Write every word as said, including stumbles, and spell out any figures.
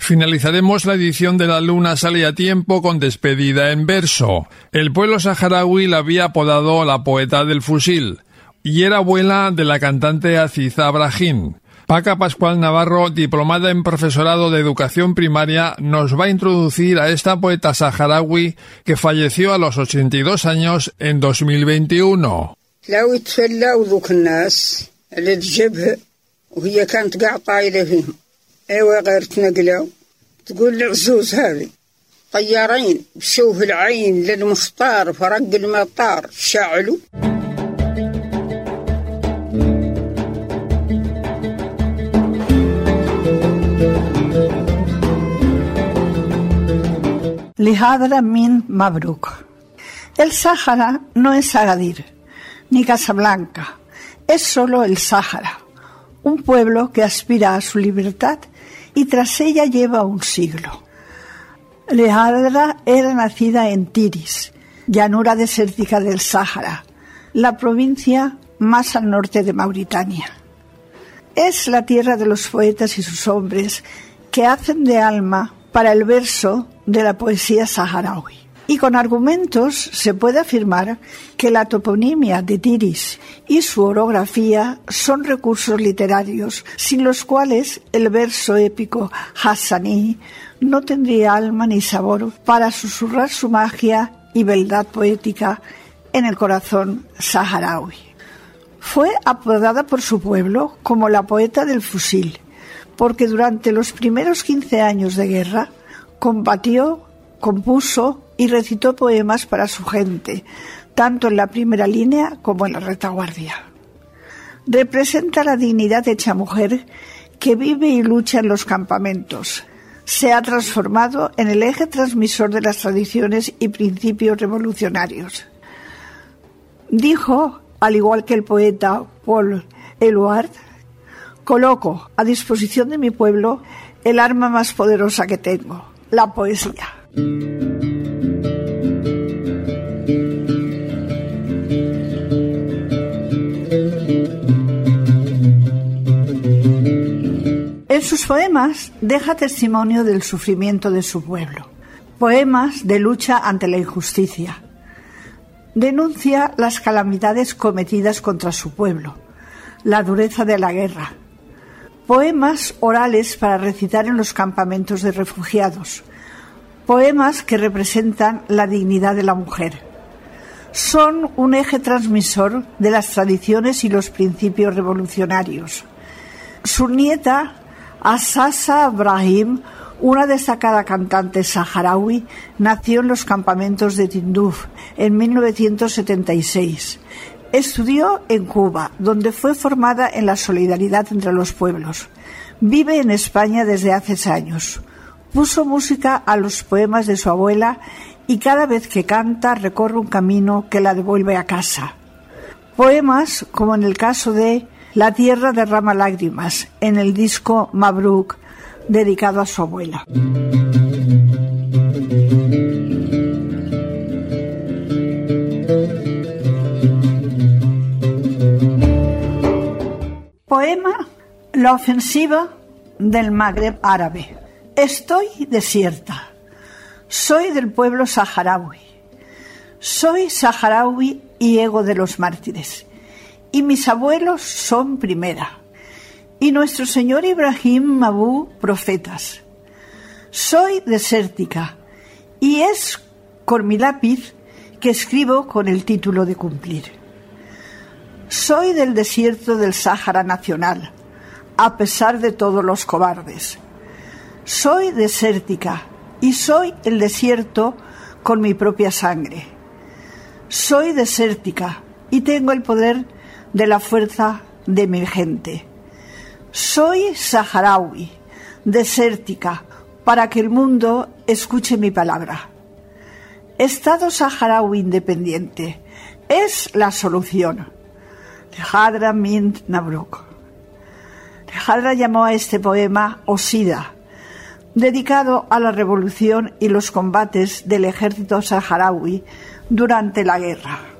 Finalizaremos la edición de La Luna sale a tiempo con despedida en verso. El pueblo saharaui la había apodado la poeta del fusil y era abuela de la cantante Aziza Brahim. Paca Pascual Navarro, diplomada en profesorado de educación primaria, nos va a introducir a esta poeta saharaui que falleció a los ochenta y dos años en dos mil veintiuno. وهي كانت قاع طايرة فيهم ايوا غير تنقلوا تقول العزوز هذه طيارين بشوف العين للمختار فرق المطار شعلوا. Lihadra min Mabruk. El Sáhara no es Agadir, ni Casablanca, es solo el Sáhara, un pueblo que aspira a su libertad y tras ella lleva un siglo. Lihadra era nacida en Tiris, llanura desértica del Sáhara, la provincia más al norte de Mauritania. Es la tierra de los poetas y sus hombres que hacen de alma para el verso de la poesía saharaui. Y con argumentos se puede afirmar que la toponimia de Tiris y su orografía son recursos literarios sin los cuales el verso épico hassaní no tendría alma ni sabor para susurrar su magia y beldad poética en el corazón saharaui. Fue apodada por su pueblo como la poeta del fusil, porque durante los primeros quince años de guerra combatió, compuso y recitó poemas para su gente, tanto en la primera línea como en la retaguardia. Representa la dignidad hecha mujer que vive y lucha en los campamentos. Se ha transformado en el eje transmisor de las tradiciones y principios revolucionarios. Dijo, al igual que el poeta Paul Eluard, coloco a disposición de mi pueblo el arma más poderosa que tengo, la poesía. En sus poemas deja testimonio del sufrimiento de su pueblo, poemas de lucha ante la injusticia. Denuncia las calamidades cometidas contra su pueblo, la dureza de la guerra. Poemas orales para recitar en los campamentos de refugiados. Poemas que representan la dignidad de la mujer. Son un eje transmisor de las tradiciones y los principios revolucionarios. Su nieta, Aziza Brahim, una destacada cantante saharaui, nació en los campamentos de Tinduf en mil novecientos setenta y seis. Estudió en Cuba, donde fue formada en la solidaridad entre los pueblos. Vive en España desde hace años. Puso música a los poemas de su abuela y cada vez que canta recorre un camino que la devuelve a casa. Poemas como en el caso de La tierra derrama lágrimas, en el disco Mabruk, dedicado a su abuela. Poema La ofensiva del Magreb árabe. Estoy desierta. Soy del pueblo saharaui. Soy saharaui y ego de los mártires. Y mis abuelos son primera. Y nuestro señor Ibrahim Mabú, profetas. Soy desértica. Y es con mi lápiz que escribo con el título de cumplir. Soy del desierto del Sáhara nacional, a pesar de todos los cobardes. Soy desértica y soy el desierto con mi propia sangre. Soy desértica y tengo el poder de la fuerza de mi gente. Soy saharaui, desértica, para que el mundo escuche mi palabra. Estado saharaui independiente es la solución. Lihadra min Nabruk. Lihadra llamó a este poema Osida, dedicado a la revolución y los combates del ejército saharaui durante la guerra.